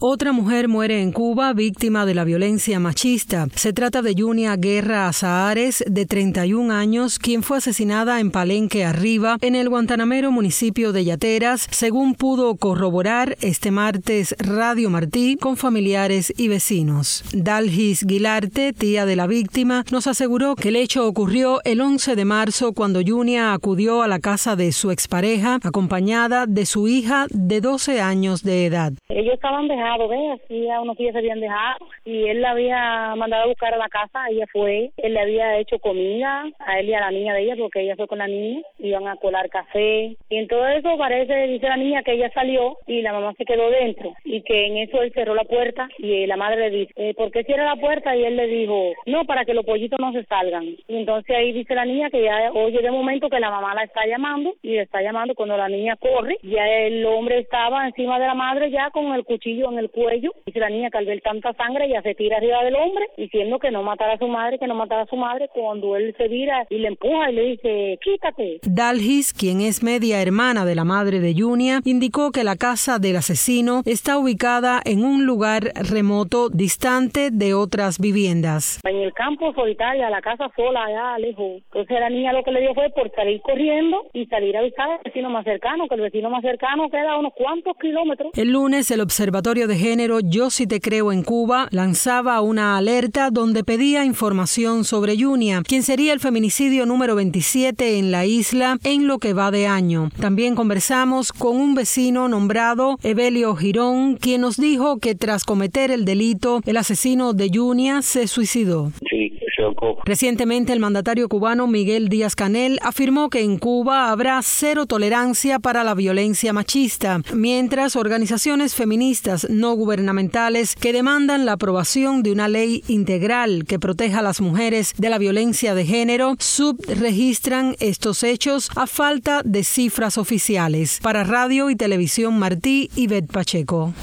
Otra mujer muere en Cuba víctima de la violencia machista. Se trata de Yunia Guerra Azahares, de 31 años, quien fue asesinada en Palenque Arriba, en el guantanamero municipio de Yateras, según pudo corroborar este martes Radio Martí con familiares y vecinos. Dalgis Guilarte, tía de la víctima, nos aseguró que el hecho ocurrió el 11 de marzo cuando Yunia acudió a la casa de su expareja, acompañada de su hija de 12 años de edad. Ellos estaban dejados, hacía unos días se habían dejado y él la había mandado a buscar a la casa, ella fue, él le había hecho comida a él y a la niña de ella porque ella fue con la niña, iban a colar café y en todo eso parece, dice la niña, que ella salió y la mamá se quedó dentro y que en eso él cerró la puerta y la madre le dice, ¿por qué cierra la puerta? Y él le dijo, no, para que los pollitos no se salgan. Y entonces ahí dice la niña que ya oye de momento que la mamá la está llamando y le está llamando cuando la niña corre, ya el hombre estaba encima de la madre ya con el cuchillo en el cuello. Dice la niña que al ver tanta sangre ya se tira arriba del hombre diciendo que no matara a su madre, que no matara a su madre, cuando él se vira y le empuja y le dice, quítate. Dalgis, quien es media hermana de la madre de Yunia, indicó que la casa del asesino está ubicada en un lugar remoto, distante de otras viviendas. En el campo solitaria, la casa sola, allá lejos. Entonces la niña lo que le dio fue por salir corriendo y salir a avisar al vecino más cercano, que el vecino más cercano queda a unos cuantos kilómetros. El lunes, el Observatorio de Género Yo Sí Te Creo en Cuba lanzaba una alerta donde pedía información sobre Yunia, quien sería el feminicidio número 27 en la isla en lo que va de año. También conversamos con un vecino nombrado Evelio Girón, quien nos dijo que tras cometer el delito, el asesino de Yunia se suicidó. Sí, se ahorcó. Recientemente, el mandatario cubano Miguel Díaz-Canel afirmó que en Cuba habrá cero tolerancia para la violencia machista, mientras organizaciones feministas no gubernamentales que demandan la aprobación de una ley integral que proteja a las mujeres de la violencia de género subregistran estos hechos a falta de cifras oficiales. Para Radio y Televisión Martí, Ivette Pacheco.